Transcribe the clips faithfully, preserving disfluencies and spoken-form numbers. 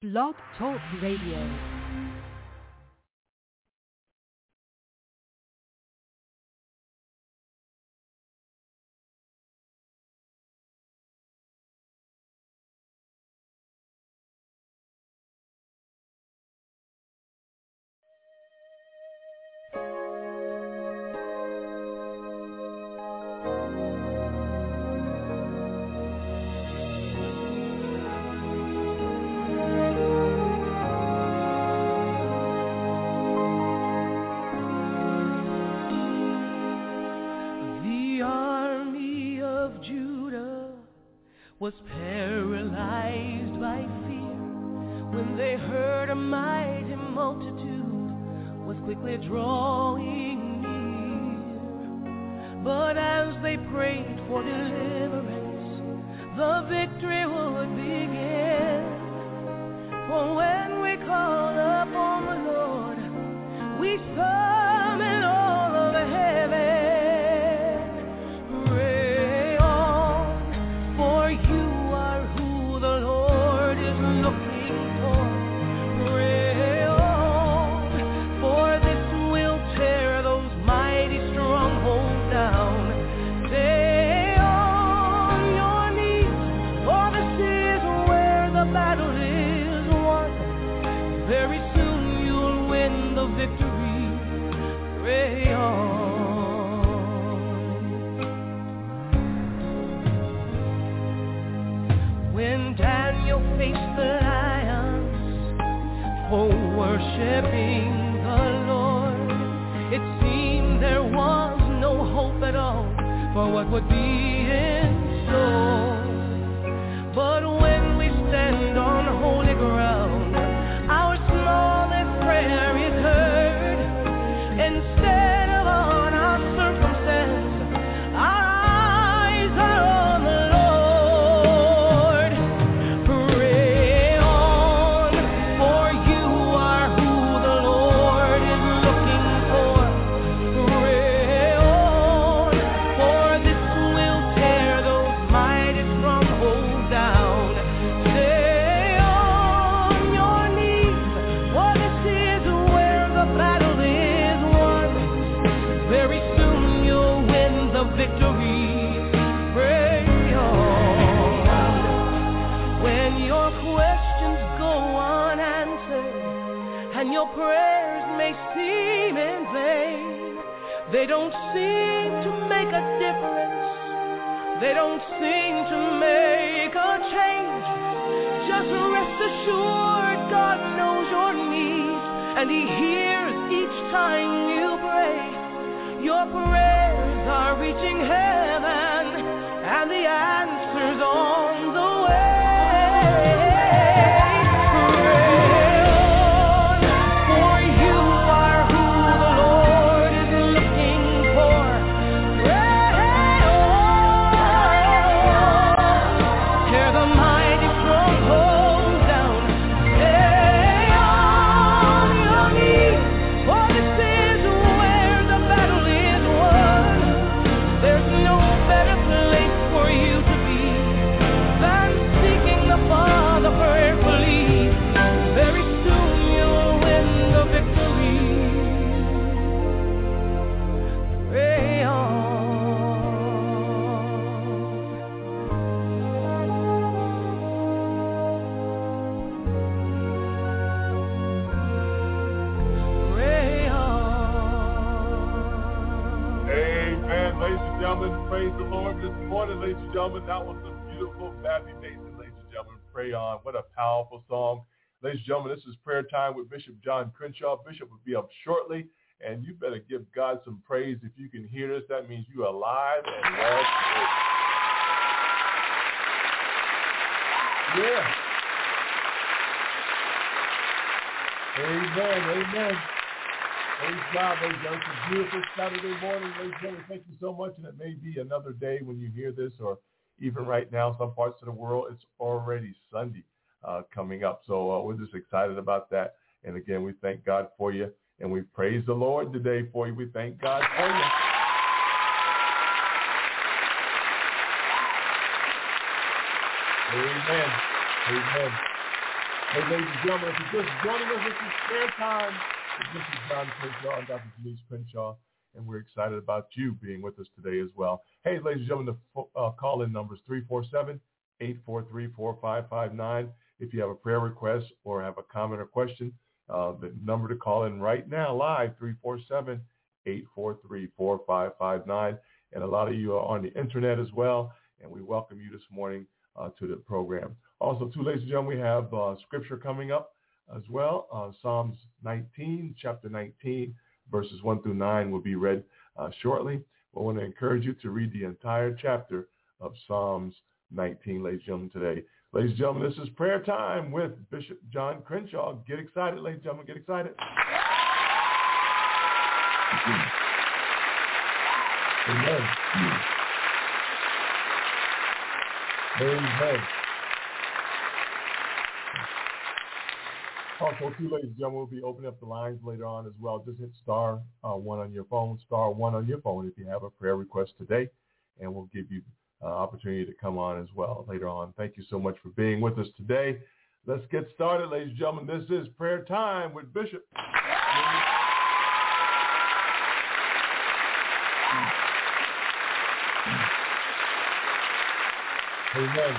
Blog Talk Radio. Was paralyzed by fear when they heard a mighty multitude was quickly drawing near. But as they prayed for deliverance, the victory would begin. For when we call upon the Lord, we summon all of heaven. Worshipping the Lord, it seemed there was no hope at all for what would be in store. But when we stand on holy ground, our smallest prayer is heard. Instead of on our circumstance, our eyes are on the Lord. Pray on, for you are who the Lord is looking for. Pray on, for this will tear those mighty strongholds down. Stay on your knees, for this is where the battle is won. Very soon you'll win the victory. Pray on. When your questions go unanswered and your prayers may seem in vain, they don't seem to make a difference. They don't seem to make a change. Just rest assured God knows your needs, and He hears each time you pray. Your prayers are reaching heaven, and the answer's on the way. Pray on, for you are who the Lord is looking for. Pray on, tear the mighty strongholds down. Stay on your knees, for this is where the battle is won. There's no better place for you to be than seeking the Father prayerfully. Very soon you'll win the victory. Pray on. Pray on. Amen. Ladies and gentlemen, praise the Lord this morning. Ladies and gentlemen, that was the beautiful Matthew Mason. Ladies and gentlemen, pray on. What a powerful song. Ladies and gentlemen, this is prayer time with Bishop John Crenshaw. Bishop will be up shortly, and you better give God some praise. If you can hear this, that means you're alive and well. Yeah. Amen. Amen. Praise God, ladies and gentlemen. It's a beautiful Saturday morning, ladies and gentlemen. Thank you so much. And it may be another day when you hear this, or even right now, some parts of the world, it's already Sunday uh, coming up. So uh, we're just excited about that. And again, we thank God for you. And we praise the Lord today for you. We thank God for you. Amen. Amen. Hey, ladies and gentlemen, if you're just joining us, this is Prayer Time. This is John Crenshaw and Doctor Denise Crenshaw, and we're excited about you being with us today as well. Hey, ladies and gentlemen, the uh, call-in number is three four seven, eight four three, four five five nine. If you have a prayer request or have a comment or question, uh, the number to call in right now live, three four seven, eight four three, four five five nine. And a lot of you are on the internet as well, and we welcome you this morning uh, to the program. Also, too, ladies and gentlemen, we have uh, scripture coming up as well. Uh, Psalms nineteen, chapter nineteen, verses one through nine will be read uh, shortly. I want to encourage you to read the entire chapter of Psalms nineteen, ladies and gentlemen, today. Ladies and gentlemen, this is Prayer Time with Bishop John Crenshaw. Get excited, ladies and gentlemen, get excited. Amen. Amen. Also, too, ladies and gentlemen, we'll be opening up the lines later on as well. Just hit star uh, one on your phone, star one on your phone if you have a prayer request today, and we'll give you uh, opportunity to come on as well later on. Thank you so much for being with us today. Let's get started, ladies and gentlemen. This is Prayer Time with Bishop. Amen.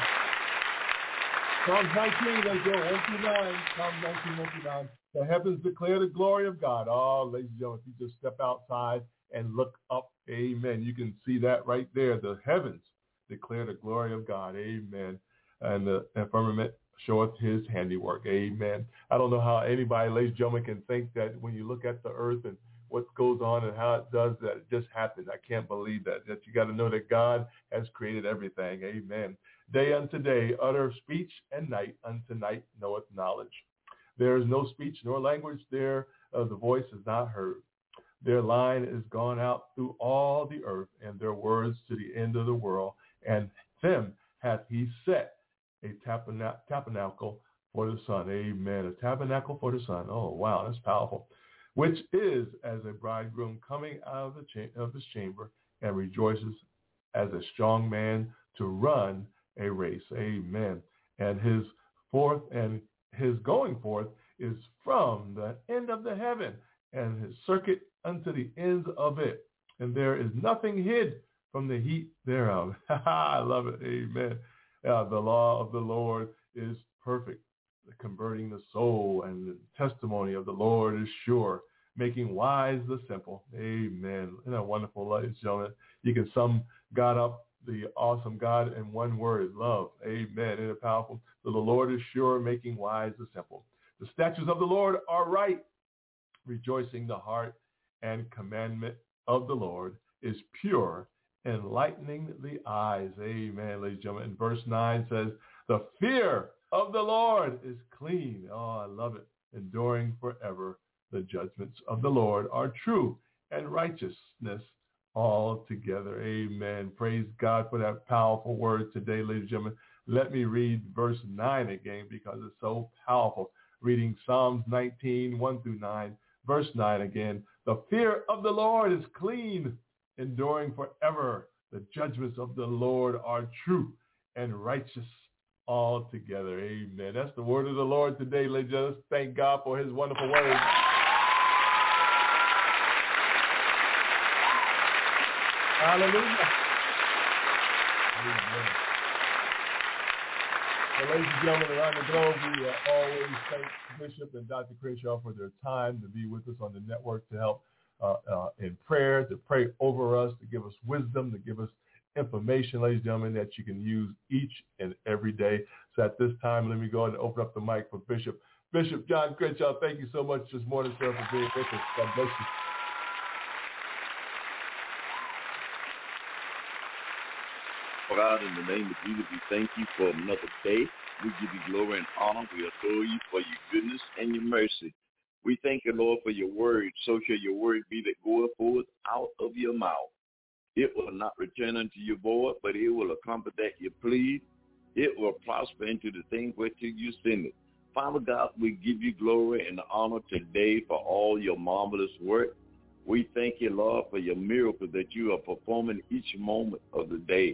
Psalms nineteen, let's go, one through nine. Psalms nineteen, one through nine. The heavens declare the glory of God. Oh, ladies and gentlemen, if you just step outside and look up, amen, you can see that right there. The heavens declare the glory of God, amen. And the firmament showeth his handiwork, amen. I don't know how anybody, ladies and gentlemen, can think that when you look at the earth and what goes on and how it does that, it just happened. I can't believe that. That you got to know that God has created everything, amen. Day unto day, utter speech, and night unto night knoweth knowledge. There is no speech nor language there, uh, the voice is not heard. Their line is gone out through all the earth, and their words to the end of the world. And them hath he set a tabernacle for the sun. Amen. A tabernacle for the sun. Oh, wow, that's powerful. Which is as a bridegroom coming out of, the cha- of his chamber and rejoices as a strong man to run a race. Amen. And his forth and his going forth is from the end of the heaven, and his circuit unto the ends of it. And there is nothing hid from the heat thereof. I love it. Amen. Uh, the law of the Lord is perfect, converting the soul, and the testimony of the Lord is sure, making wise the simple. Amen. Isn't that wonderful, ladies and gentlemen? You can sum God up, the awesome God, in one word, love. Amen. Isn't it powerful? So the Lord is sure, making wise the simple. The statutes of the Lord are right, rejoicing the heart, and commandment of the Lord is pure, enlightening the eyes. Amen, ladies and gentlemen. And verse nine says, the fear of the Lord is clean. Oh, I love it. Enduring forever. The judgments of the Lord are true, and righteousness altogether. Amen. Praise God for that powerful word today, ladies and gentlemen. Let me read verse nine again because it's so powerful. Reading Psalms nineteen, one through nine. Verse nine again. The fear of the Lord is clean, enduring forever. The judgments of the Lord are true and righteous altogether. Amen. That's the word of the Lord today, ladies and gentlemen. Thank God for his wonderful word. Hallelujah. Amen. Well, ladies and gentlemen, around the globe, we uh, always thank Bishop and Doctor Crenshaw for their time to be with us on the network to help uh, uh, in prayer, to pray over us, to give us wisdom, to give us information, ladies and gentlemen, that you can use each and every day. So at this time, let me go ahead and open up the mic for Bishop. Bishop John Crenshaw, thank you so much this morning, sir, for being with us. God bless you. God, in the name of Jesus, we thank you for another day. We give you glory and honor. We adore you for your goodness and your mercy. We thank you, Lord, for your word. So shall your word be that goeth forth out of your mouth. It will not return unto you void, but it will accomplish that you please. It will prosper into the thing whereto you send it. Father God, we give you glory and honor today for all your marvelous work. We thank you, Lord, for your miracles that you are performing each moment of the day.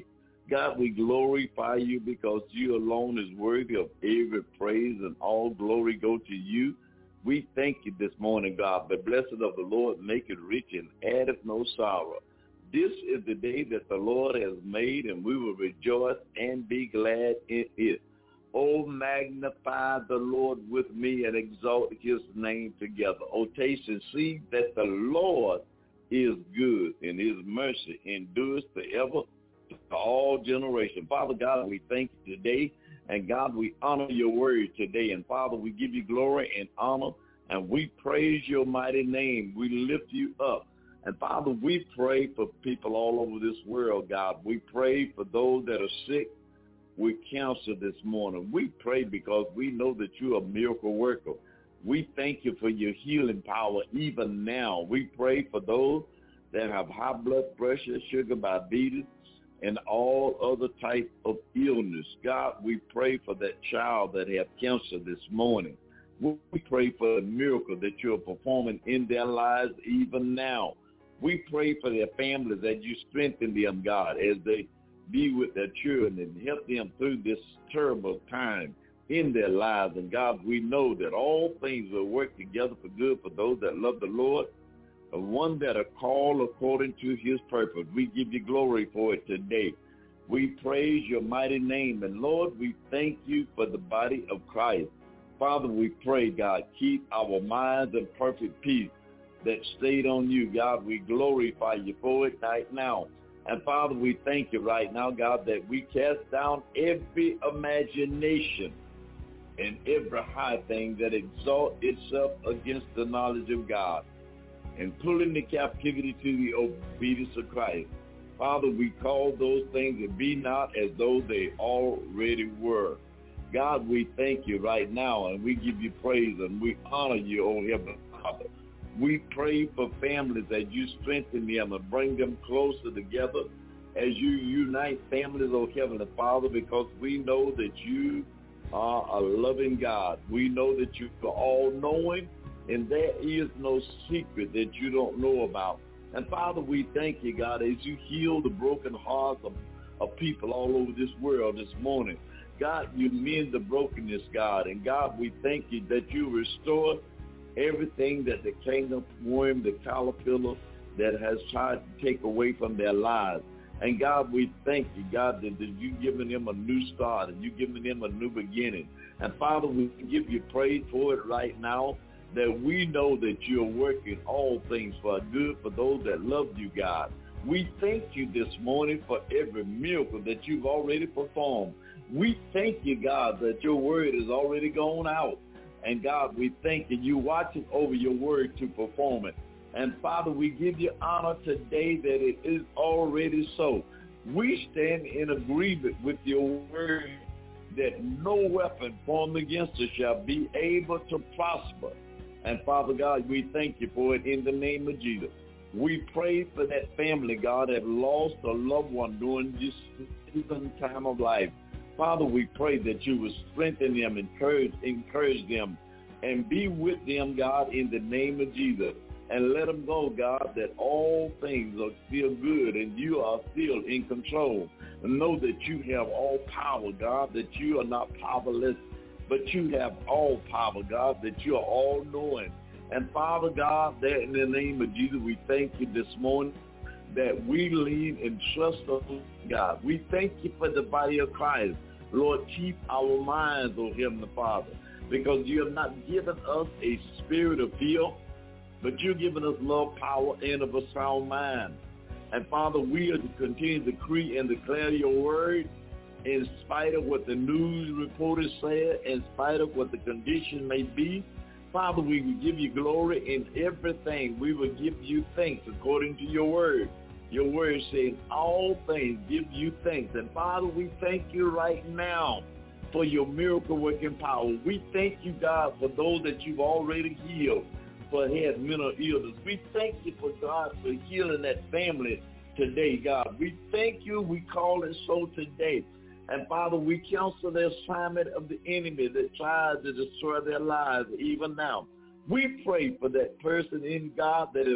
God, we glorify you because you alone is worthy of every praise, and all glory go to you. We thank you this morning, God. The blessed of the Lord make it rich and addeth no sorrow. This is the day that the Lord has made, and we will rejoice and be glad in it. Oh, magnify the Lord with me and exalt his name together. Oh, taste and see that the Lord is good, and his mercy endures forever to all generations. Father God, we thank you today. And God, we honor your word today. And Father, we give you glory and honor, and we praise your mighty name. We lift you up. And Father, we pray for people all over this world, God. We pray for those that are sick with cancer this morning. We pray because we know that you're a miracle worker. We thank you for your healing power even now. We pray for those that have high blood pressure, sugar, diabetes, and all other type of illness. God, we pray for that child that have cancer this morning. We pray for the miracle that you're performing in their lives even now. We pray for their families, that you strengthen them, God, as they be with their children and help them through this terrible time in their lives. And God, we know that all things will work together for good for those that love the Lord, the one that are called according to his purpose. We give you glory for it today. We praise your mighty name. And Lord, we thank you for the body of Christ. Father, we pray, God, keep our minds in perfect peace that stayed on you. God, we glorify you for it right now. And Father, we thank you right now, God, that we cast down every imagination and every high thing that exalts itself against the knowledge of God, and pulling the captivity to the obedience of Christ. Father, we call those things that be not as though they already were. God, we thank you right now, and we give you praise, and we honor you, oh Heavenly Father. We pray for families that you strengthen them and bring them closer together as you unite families, oh Heavenly Father, because we know that you are a loving God. We know that you are all-knowing, and there is no secret that you don't know about. And Father, we thank you, God, as you heal the broken hearts of, of people all over this world this morning. God, you mend the brokenness, God. And God, we thank you that you restore everything that the kingdom worm, the caterpillar, that has tried to take away from their lives. And God, we thank you, God, that, that you've given them a new start and you've given them a new beginning. And Father, we give you praise for it right now, that we know that you're working all things for good for those that love you, God. We thank you this morning for every miracle that you've already performed. We thank you, God, that your word has already gone out. And God, we thank you. You're watching over your word to perform it. And Father, we give you honor today that it is already so. We stand in agreement with your word that no weapon formed against us shall be able to prosper. And Father God, we thank you for it in the name of Jesus. We pray for that family, God, that lost a loved one during this season time of life. Father, we pray that you will strengthen them, encourage, encourage them, and be with them, God, in the name of Jesus. And let them know, God, that all things are still good and you are still in control. And know that you have all power, God, that you are not powerless, but you have all power, God, that you are all-knowing. And Father God, that in the name of Jesus, we thank you this morning that we lean and trust on God. We thank you for the body of Christ. Lord, keep our minds, oh Heavenly Father, because you have not given us a spirit of fear, but you've given us love, power, and of a sound mind. And Father, we are to continue to decree and declare your word in spite of what the news reporters said, in spite of what the condition may be. Father, we will give you glory in everything. We will give you thanks according to your word. Your word says all things give you thanks. And Father, we thank you right now for your miracle working power. We thank you, God, for those that you've already healed for had mental illness. We thank you for God for healing that family today, God. We thank you. We call it so today. And Father, we cancel the assignment of the enemy that tries to destroy their lives even now. We pray for that person in God that is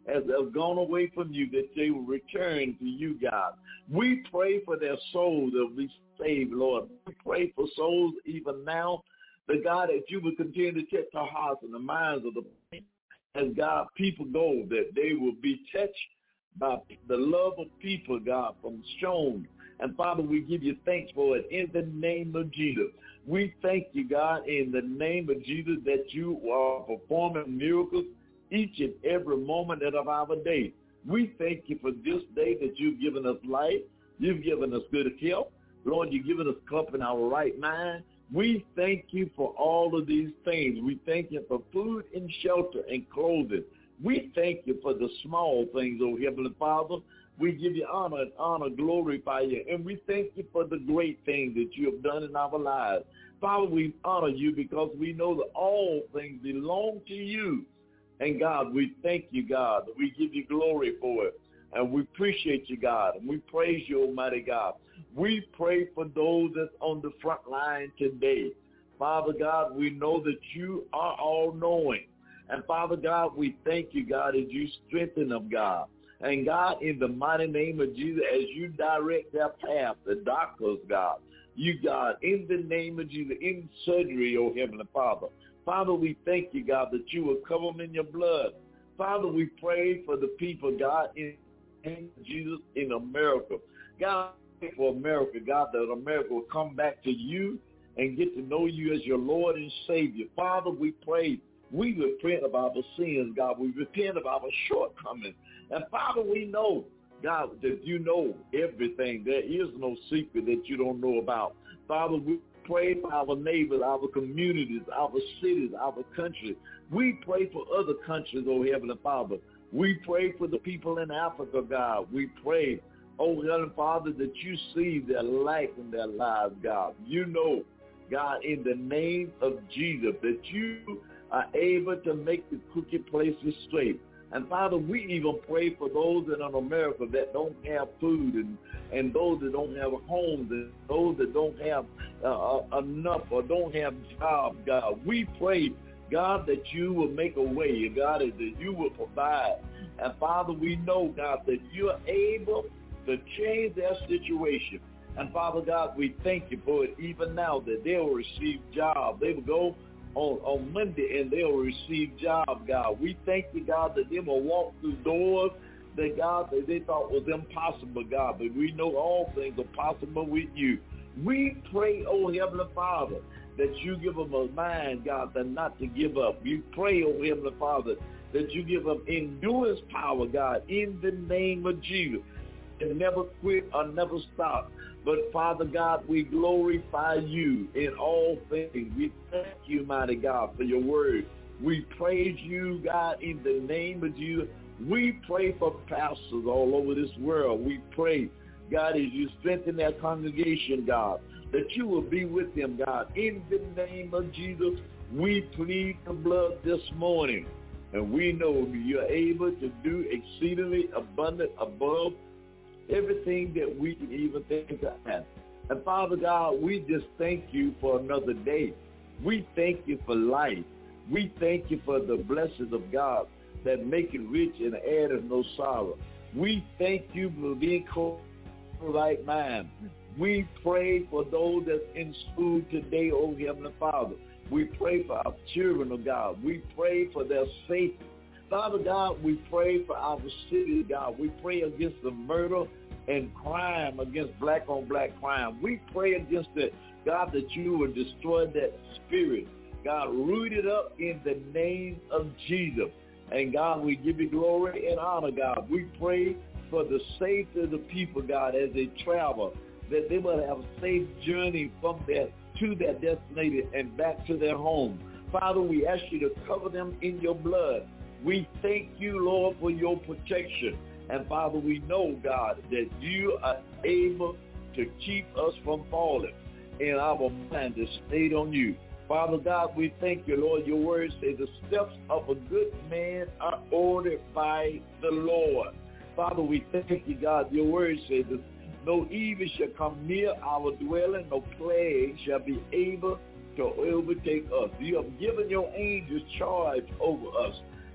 as have gone away from you, that they will return to you, God. We pray for their souls that will be saved, Lord. We pray for souls even now, that God, that you will continue to touch the hearts and the minds of the people. As God, people go, that they will be touched by the love of people, God, from shown. And Father, we give you thanks for it in the name of Jesus. We thank you, God, in the name of Jesus, that you are performing miracles each and every moment of our day. We thank you for this day that you've given us life. You've given us good health. Lord, you've given us cup in our right mind. We thank you for all of these things. We thank you for food and shelter and clothing. We thank you for the small things, oh Heavenly Father. We give you honor and honor, glorify you. And we thank you for the great things that you have done in our lives. Father, we honor you because we know that all things belong to you. And God, we thank you, God. We give you glory for it. And we appreciate you, God. And we praise you, Almighty God. We pray for those that's on the front line today. Father God, we know that you are all-knowing. And Father God, we thank you, God, as you strengthen them, God. And God, in the mighty name of Jesus, as you direct their path, the doctors, God, you, God, in the name of Jesus, in surgery, oh Heavenly Father. Father, we thank you, God, that you will cover them in your blood. Father, we pray for the people, God, in, in Jesus, in America. God, for America, God, that America will come back to you and get to know you as your Lord and Savior. Father, we pray. We repent of our sins, God. We repent of our shortcomings. And Father, we know, God, that you know everything. There is no secret that you don't know about. Father, we pray for our neighbors, our communities, our cities, our country. We pray for other countries, oh Heavenly Father. We pray for the people in Africa, God. We pray, oh Heavenly Father, that you see their life and their lives, God. You know, God, in the name of Jesus, that you are able to make the crooked places straight. And Father, we even pray for those in America that don't have food, and, and those that don't have homes, and those that don't have uh, enough or don't have jobs, God. We pray, God, that you will make a way, God, that you will provide. And Father, we know, God, that you are able to change their situation. And Father God, we thank you for it even now, that they will receive jobs. They will go On, on Monday, and they'll receive jobs, God. We thank you, God, that they will walk through doors that, God, that they thought was impossible, God. But we know all things are possible with you. We pray, oh Heavenly Father, that you give them a mind, God, that not to give up. We pray, oh Heavenly Father, that you give them endurance power, God, in the name of Jesus. And never quit or never stop. But, Father God, we glorify you in all things. We thank you, mighty God, for your word. We praise you, God, in the name of Jesus. We pray for pastors all over this world. We pray, God, as you strengthen their congregation, God, that you will be with them, God. In the name of Jesus, we plead the blood this morning. And we know you're able to do exceedingly abundant above everything that we can even think of. And Father God, we just thank you for another day. We thank you for life. We thank you for the blessings of God that make it rich and add of no sorrow. We thank you for being called right mind. We pray for those that's in school today, oh Heavenly Father. We pray for our children, oh God. We pray for their safety. Father God, we pray for our city, God. We pray against the murder and crime, against black-on-black crime. We pray against it, God, that you will destroy that spirit. God, root it up in the name of Jesus. And God, we give you glory and honor, God. We pray for the safety of the people, God, as they travel, that they will have a safe journey from there to their destination and back to their home. Father, we ask you to cover them in your blood. We thank you, Lord, for your protection. And Father, we know, God, that you are able to keep us from falling and our mind is stayed on you. Father God, we thank you, Lord. Your word says the steps of a good man are ordered by the Lord. Father, we thank you, God. Your word says that no evil shall come near our dwelling, no plague shall be able to overtake us. You have given your angels charge over us.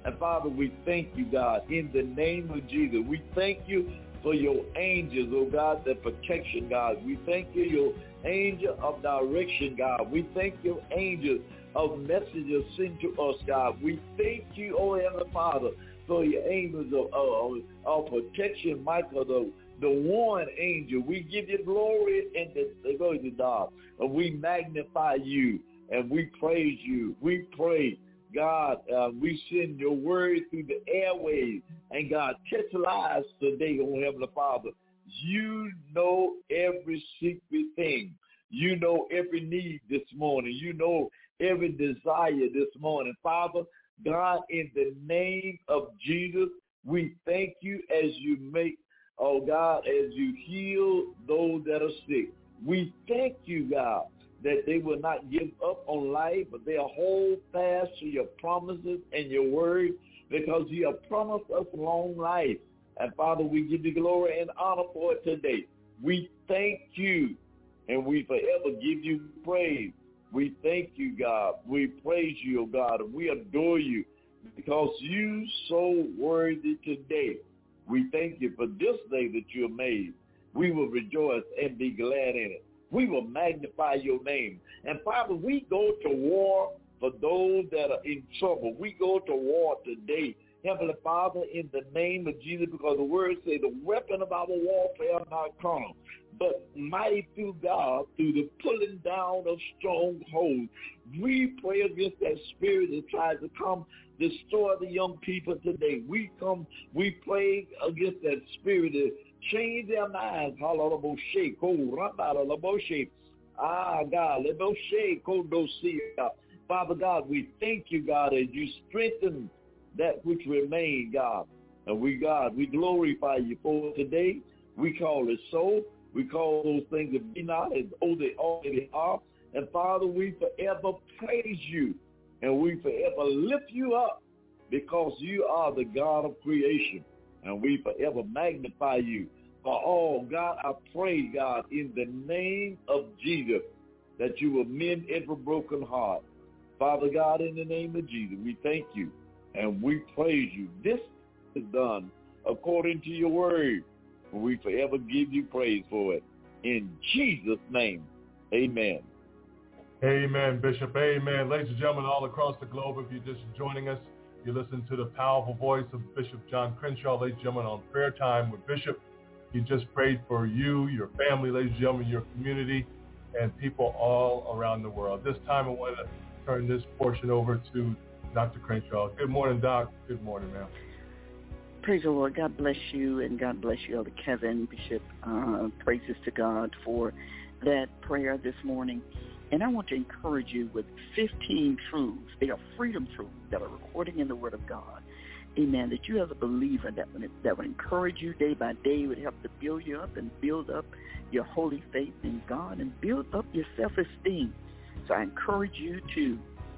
And Father, we thank you, God, in the name of Jesus. We thank you for your angels, oh God, the protection, God. We thank you, your angel of direction, God. We thank you, angel of messages sent to us, God. We thank you, oh Heavenly Father, for your angels of, of, of protection, Michael, the, the one angel. We give you glory and the glory to God. And we magnify you and we praise you. We pray, God, uh, we send your word through the airways. And God, touch lives today, oh Heavenly Father. You know every secret thing. You know every need this morning. You know every desire this morning. Father, God, in the name of Jesus, we thank you as you make, oh God, as you heal those that are sick. We thank you, God, that they will not give up on life, but they'll hold fast to your promises and your word, because you have promised us long life. And Father, we give you glory and honor for it today. We thank you, and we forever give you praise. We thank you, God. We praise you, oh God, and we adore you because you so worthy today. We thank you for this day that you have made. We will rejoice and be glad in it. We will magnify your name. And Father, we go to war for those that are in trouble. We go to war today, Heavenly Father, in the name of Jesus, because the word says the weapon of our warfare are not carnal, but mighty through God, through the pulling down of strongholds. We pray against that spirit that tries to come destroy the young people today. We come, we pray against that spirit that change their minds. Ah, God, Father God, we thank you, God, as you strengthen that which remain, God. And we, God, we glorify you for today. We call it so. We call those things that be not as though they already are. And Father, we forever praise you and we forever lift you up because you are the God of creation. And we forever magnify you. For all, God, I pray, God, in the name of Jesus, that you will mend every broken heart. Father God, in the name of Jesus, we thank you and we praise you. This is done according to your word. We forever give you praise for it. In Jesus' name, amen. Amen, Bishop. Amen. Ladies and gentlemen, all across the globe, if you're just joining us, you listen to the powerful voice of Bishop John Crenshaw, ladies and gentlemen, on Prayer Time with Bishop. He just prayed for you, your family, ladies and gentlemen, your community, and people all around the world. This time I want to turn this portion over to Doctor Crenshaw. Good morning, Doc. Good morning, ma'am. Praise the Lord. God bless you, and God bless you, Elder Kevin, Bishop. Uh, praises to God for that prayer this morning. And I want to encourage you with fifteen truths. They are freedom truths that are recorded in the Word of God. Amen. That you as a believer that would, that would encourage you day by day, would help to build you up and build up your holy faith in God and build up your self-esteem. So I encourage you to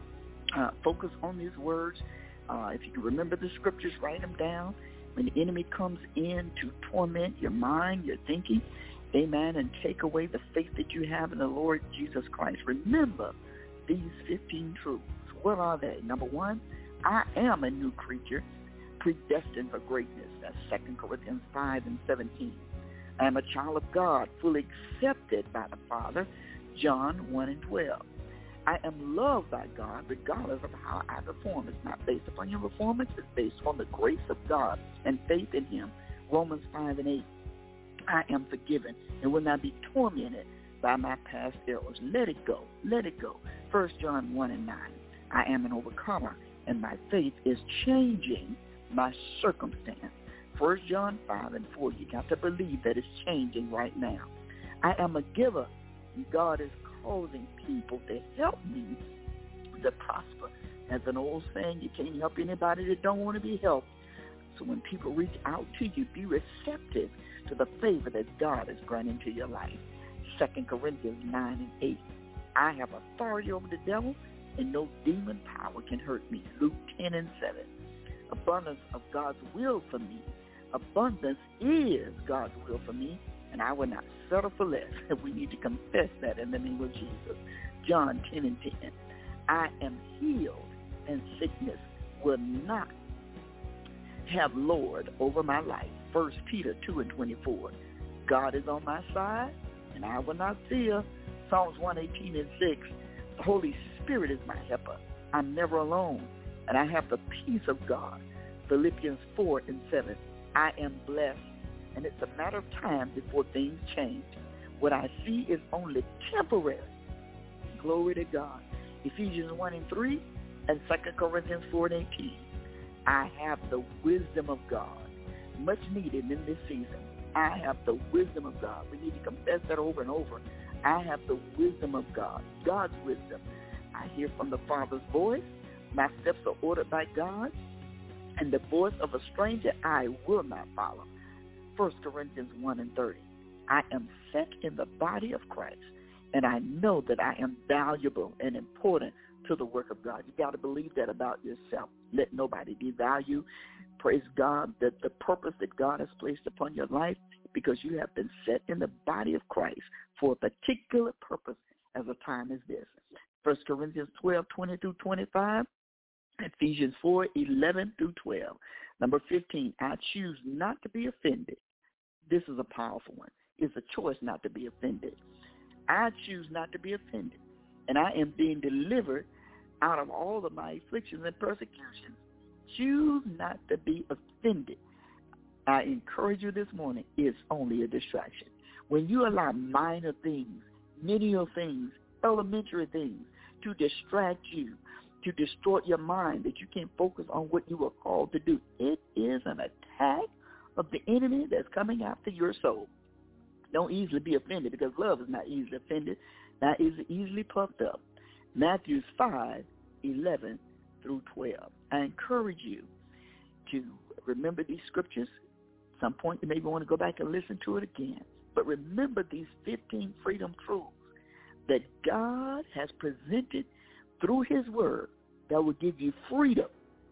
uh, focus on these words. Uh, if you can remember the scriptures, write them down. When the enemy comes in to torment your mind, your thinking, amen, and take away the faith that you have in the Lord Jesus Christ, remember these fifteen truths. What are they? Number one, I am a new creature, predestined for greatness. That's Second Corinthians five and seventeen. I am a child of God, fully accepted by the Father. John one and twelve. I am loved by God regardless of how I perform. It's not based upon your performance. It's based on the grace of God and faith in him. Romans five and eight. I am forgiven and will not be tormented by my past errors. Let it go. Let it go. First John one and nine. I am an overcomer, and my faith is changing my circumstance. First John five and four. You got to believe that it's changing right now. I am a giver. God is causing people to help me to prosper. As an old saying, you can't help anybody that don't want to be helped. So when people reach out to you, be receptive to the favor that God is granting to your life. Second Corinthians nine and eight. I have authority over the devil, and no demon power can hurt me. Luke ten and seven. Abundance of God's will for me. Abundance is God's will for me, and I will not settle for less. We need to confess that in the name of Jesus. John ten and ten. I am healed, and sickness will not have Lord over my life. First Peter two and twenty-four. God is on my side, and I will not fear. Psalms one eighteen and six. The Holy Spirit is my helper. I'm never alone, and I have the peace of God. Philippians four and seven. I am blessed, and it's a matter of time before things change. What I see is only temporary. Glory to God. Ephesians one and three and Second Corinthians four and eighteen. I have the wisdom of God, much needed in this season. I have the wisdom of God. We need to confess that over and over. I have the wisdom of God, God's wisdom. I hear from the Father's voice. My steps are ordered by God, and the voice of a stranger I will not follow. First Corinthians one and thirty. I am set in the body of Christ, and I know that I am valuable and important to the work of God. You got to believe that about yourself. Let nobody devalue you. Praise God that the purpose that God has placed upon your life, because you have been set in the body of Christ for a particular purpose as a time as this. First Corinthians twelve, twenty through twenty-five, Ephesians four, eleven through twelve. Number fifteen, I choose not to be offended. This is a powerful one. It's a choice not to be offended. I choose not to be offended, and I am being delivered out of all of my afflictions and persecutions. Choose not to be offended. I encourage you this morning, it's only a distraction. When you allow minor things, menial things, elementary things to distract you, to distort your mind, that you can't focus on what you were called to do, it is an attack of the enemy that's coming after your soul. Don't easily be offended, because love is not easily offended, not easily, easily puffed up. Matthew five, eleven through twelve. I encourage you to remember these scriptures. At some point you may want to go back and listen to it again. But remember these fifteen freedom truths that God has presented through his word that will give you freedom,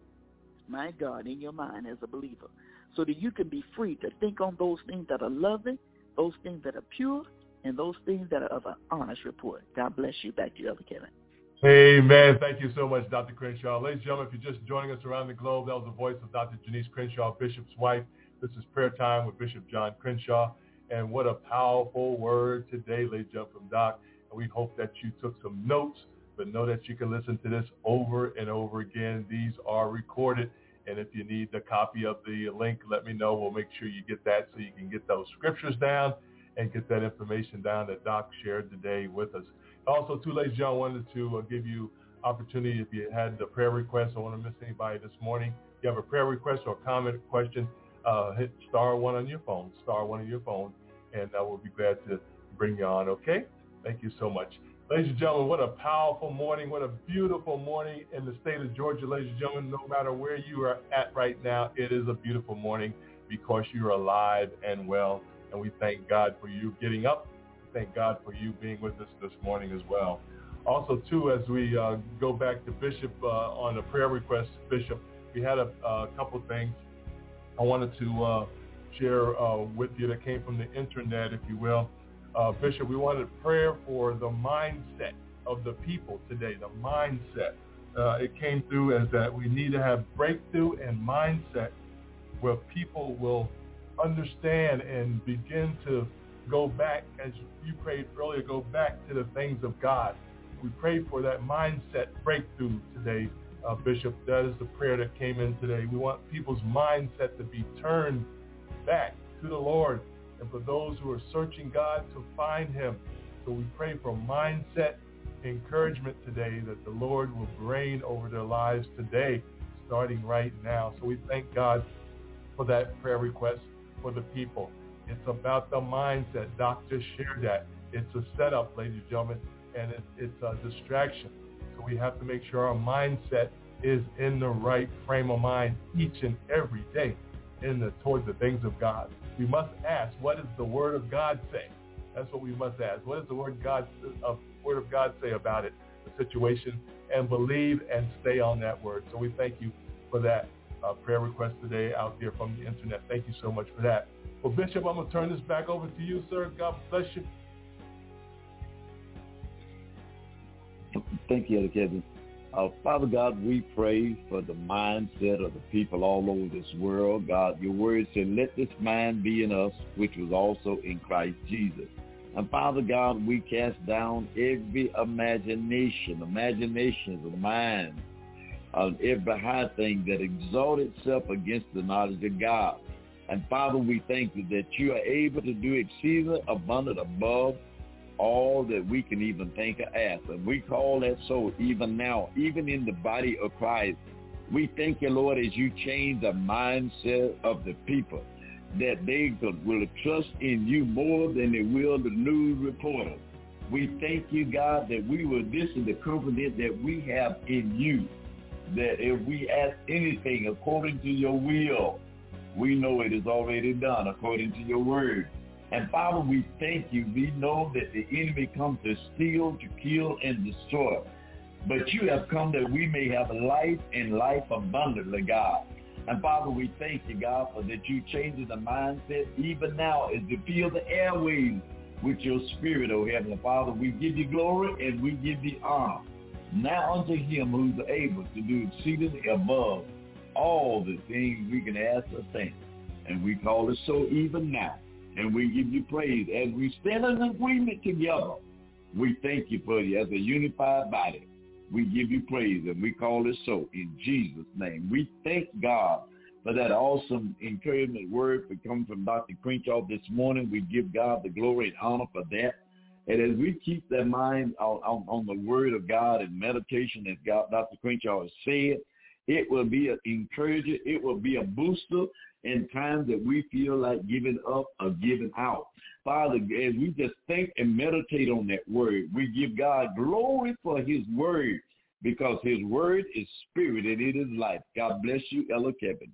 my God, in your mind as a believer, so that you can be free to think on those things that are loving, those things that are pure, and those things that are of an honest report. God bless you. Back to you, Elder Kevin. Amen. Thank you so much, Doctor Crenshaw. Ladies and gentlemen, if you're just joining us around the globe, that was the voice of Doctor Janice Crenshaw, Bishop's wife. This is Prayer Time with Bishop John Crenshaw. And what a powerful word today, ladies and gentlemen, from Doc. And we hope that you took some notes, but know that you can listen to this over and over again. These are recorded. And if you need the copy of the link, let me know. We'll make sure you get that so you can get those scriptures down and get that information down that Doc shared today with us. Also, too, ladies and gentlemen, I wanted to uh, give you opportunity if you had the prayer request. I don't want to miss anybody this morning. If you have a prayer request or comment, question, uh, hit star one on your phone, star one on your phone, and I will be glad to bring you on, okay? Thank you so much. Ladies and gentlemen, what a powerful morning, what a beautiful morning in the state of Georgia, ladies and gentlemen. No matter where you are at right now, it is a beautiful morning because you are alive and well, and we thank God for you getting up. Thank God for you being with us this morning as well. Also, too, as we uh, go back to Bishop uh, on the prayer request, Bishop, we had a, a couple things I wanted to uh, share uh, with you that came from the internet, if you will. Uh, Bishop, we wanted prayer for the mindset of the people today, the mindset. Uh, it came through as that we need to have breakthrough and mindset where people will understand and begin to go back, as you prayed earlier, go back to the things of God. We prayed for that mindset breakthrough today, uh, Bishop. That is the prayer that came in today. We want people's mindset to be turned back to the Lord, and for those who are searching God to find him. So we pray for mindset encouragement today that the Lord will reign over their lives today, starting right now. So we thank God for that prayer request for the people. It's about the mindset. Doc just shared that. It's a setup, ladies and gentlemen, and it, it's a distraction. So we have to make sure our mindset is in the right frame of mind each and every day in the towards the things of God. We must ask, what does the Word of God say? That's what we must ask. What does the Word of God, uh, Word of God say about it, the situation, and believe and stay on that word. So we thank you for that uh, prayer request today out there from the internet. Thank you so much for that. Well, Bishop, I'm going to turn this back over to you, sir. God bless you. Thank you, Elder Kevin. Uh, Father God, we pray for the mindset of the people all over this world. God, your word said, let this mind be in us, which was also in Christ Jesus. And Father God, we cast down every imagination, imaginations of the mind, of every high thing that exalts itself against the knowledge of God. And Father, we thank you that you are able to do exceedingly abundant above all that we can even think or ask. And we call that so even now, even in the body of Christ. We thank you, Lord, as you change the mindset of the people, that they will trust in you more than they will the news reporter. We thank you, God, that we will listen to the confidence that we have in you, that if we ask anything according to your will, we know it is already done according to your word. And Father, we thank you. We know that the enemy comes to steal, to kill, and destroy. But you have come that we may have life and life abundantly, God. And Father, we thank you, God, for that you changing the mindset even now as you fill the airways with your spirit, oh Heavenly Father. We give you glory and we give you honor. Now unto him who's able to do exceedingly above all the things we can ask or think. And we call it so even now. And we give you praise. As we stand in agreement together, we thank you for you as a unified body. We give you praise, and we call it so in Jesus' name. We thank God for that awesome encouragement word that comes from Doctor Crenshaw this morning. We give God the glory and honor for that. And as we keep that mind on, on, on the word of God and meditation, as God, Doctor Crenshaw has said, it will be an encourager. It will be a booster in times that we feel like giving up or giving out. Father, as we just think and meditate on that word, we give God glory for his word, because his word is spirit and it is life. God bless you, Ella Kevin.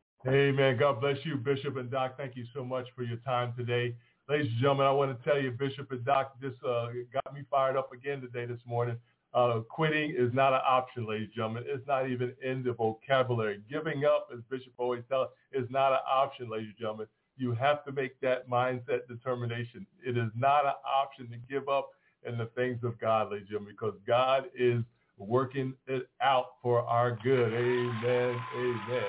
Amen. God bless you, Bishop and Doc. Thank you so much for your time today. Ladies and gentlemen, I want to tell you, Bishop and Doc, this uh, got me fired up again today, this morning. Uh, quitting is not an option, ladies and gentlemen. It's not even in the vocabulary. Giving up, as Bishop always tells us, is not an option, ladies and gentlemen. You have to make that mindset determination. It is not an option to give up in the things of God, ladies and gentlemen, because God is working it out for our good. Amen. Amen.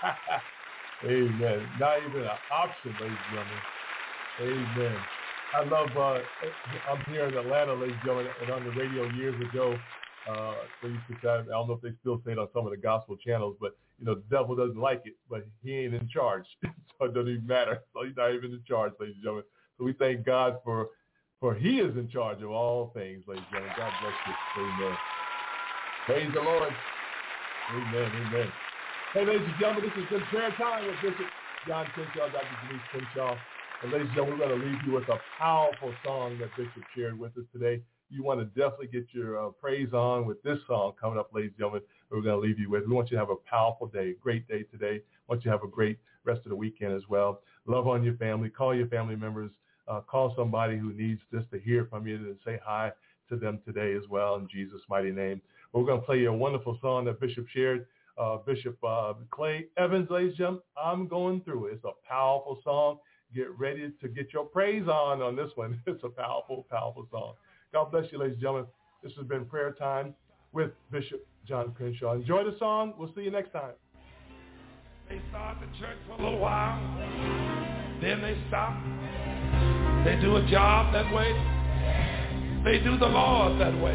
Amen. Not even an option, ladies and gentlemen. Amen. I love, uh, I'm here in Atlanta, ladies and gentlemen, and on the radio years ago, uh, they used to say, I don't know if they still say it on some of the gospel channels, but, you know, the devil doesn't like it, but he ain't in charge. So it doesn't even matter. So he's not even in charge, ladies and gentlemen. So we thank God for, for he is in charge of all things, ladies and gentlemen. God bless you. Amen. Praise the Lord. Amen. Amen. Hey, ladies and gentlemen, this is good prayer time with Bishop John Crenshaw, Doctor Denise Crenshaw. And ladies and gentlemen, we're going to leave you with a powerful song that Bishop shared with us today. You want to definitely get your uh, praise on with this song coming up, ladies and gentlemen, that we're going to leave you with. We want you to have a powerful day, great day today. We want you to have a great rest of the weekend as well. Love on your family. Call your family members. Uh, call somebody who needs just to hear from you and say hi to them today as well in Jesus' mighty name. But we're going to play you a wonderful song that Bishop shared. Uh, Bishop uh, Clay Evans, ladies and gentlemen, I'm Going Through It. It's a powerful song. Get ready to get your praise on on this one. It's a powerful, powerful song. God bless you, ladies and gentlemen. This has been Prayer Time with Bishop John Crenshaw. Enjoy the song. We'll see you next time. They start the church for a little while. Then they stop. They do a job that way. They do the Lord that way.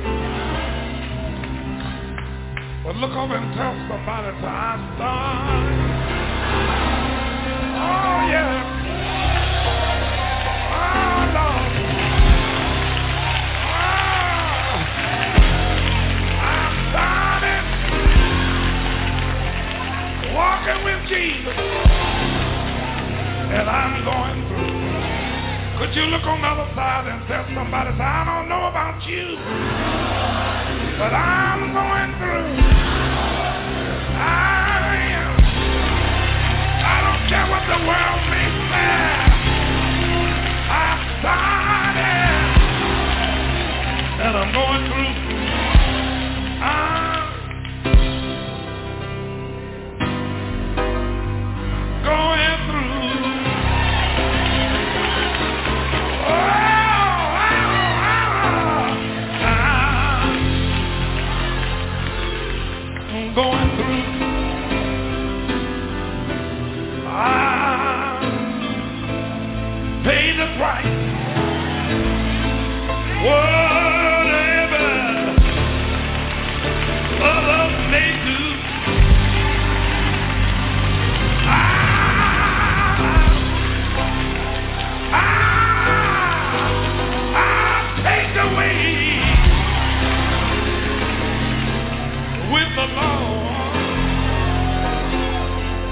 But look over and tell somebody to I start. Oh, yeah. Walking with Jesus, and I'm going through. Could you look on the other side and tell somebody, I don't know about you, but I'm going through. I am. I don't care what the world may say. I started, and I'm going through. I'm going through. Oh, oh, oh, oh.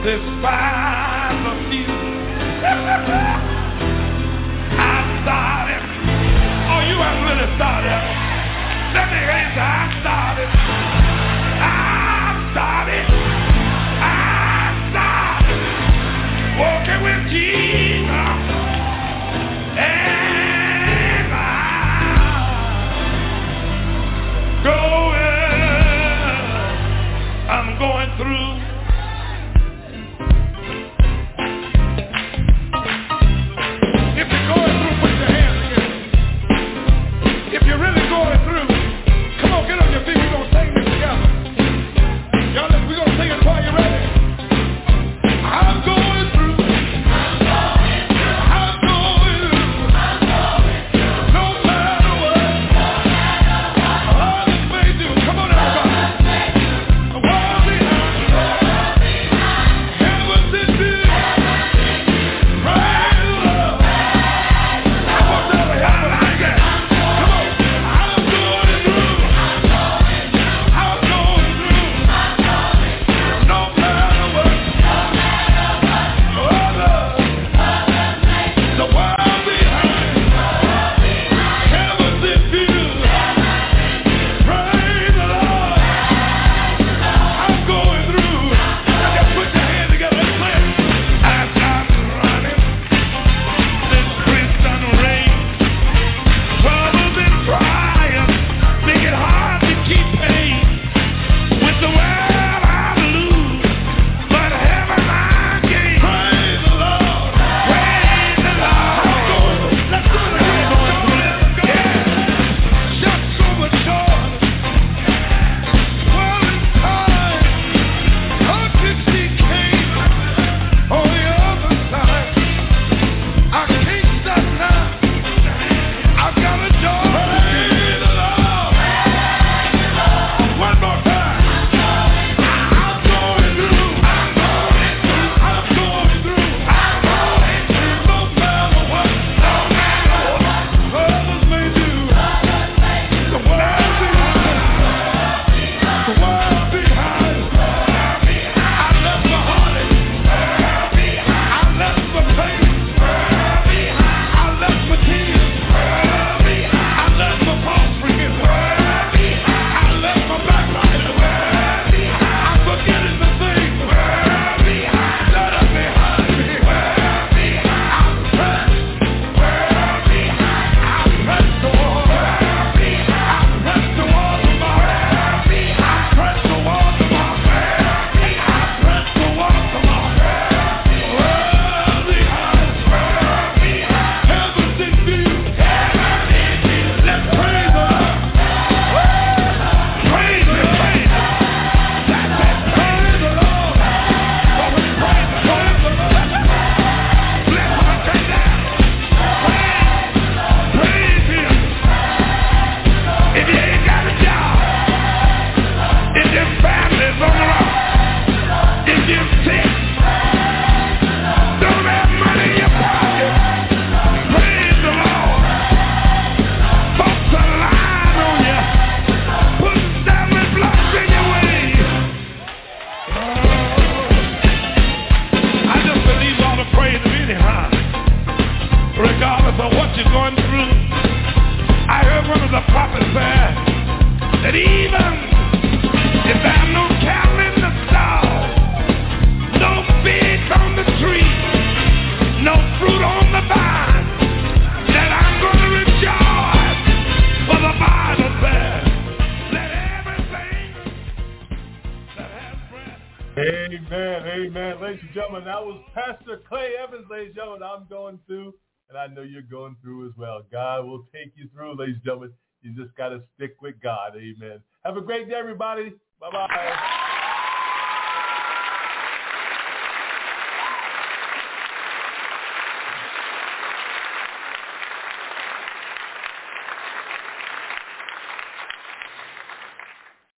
despise a few. I started. Oh, you haven't really started. Let me answer. I started. I started. I started walking with Jesus. And I'm going. I'm going through. If you're going through, put your hands together. If you're really going through, come on, get on your feet. We're going to sing this together. Y'all, listen, we're going to sing it while you're ready. I'm going through. I'm going through. I'm going through. I'm going through. No matter what. No matter what. Others may do. Come on, everybody. The world behind. The world behind. Heaven sent me. Praise the Lord. I want to tell you, I like it. Come on. I'm going through. I'm going through. No matter what. The world behind. Heaven sent me. Praise the Lord. I'm going through. Now just put your hands together and play it. As I'm running this Christian race, troubles and trials make it hard to keep pace with the world I lose, but heaven I gain. Praise the Lord. Praise the Lord. I'm going. Let's do it again. Yeah. Just so much joy. Well, in time, Dixie came on the other side. I can't stop now. I've got a joy. Praise the Lord. One more time. I'm going through. I'm going through. I'm going through. I'm going through. No matter what. No matter what. Others may do. The world behind. The world behind. I left my heartache. I left my pain. I left my tears. I left my false friends. I left my backbiting. I'm forgetting the things that are behind me. I'm pressed. I'm pressed toward. I'm pressed toward the mark. I'm pressed toward the mark. I'm pressed toward the mark. World behind. Heaven sent me. Let's praise the Lord. Praise Him. Praise Him. That's it. Praise the Lord. For we praise Him. Praise the Lord. Bless Him and take that. Praise. Praise Him. If you ain't got a job, if your family's on the road, if you're sick, don't have money in your pocket, praise the Lord. Folks are lying on you, putting stumbling blocks in your way. I just believe all the praise of anyhow, regardless of what you're going through. I heard one of the prophets say that even if there's no cattle in the stall, no figs on the tree, no fruit on the vine, that I'm going to rejoice. For the Bible says, let everything that has breath. Amen, amen. Ladies and gentlemen, that was Pastor Clay Evans, ladies and gentlemen. I'm going through, and I know you're going through as well. God will take you through, ladies and gentlemen. You just got to stick with God. Amen. Have a great day, everybody. Bye-bye.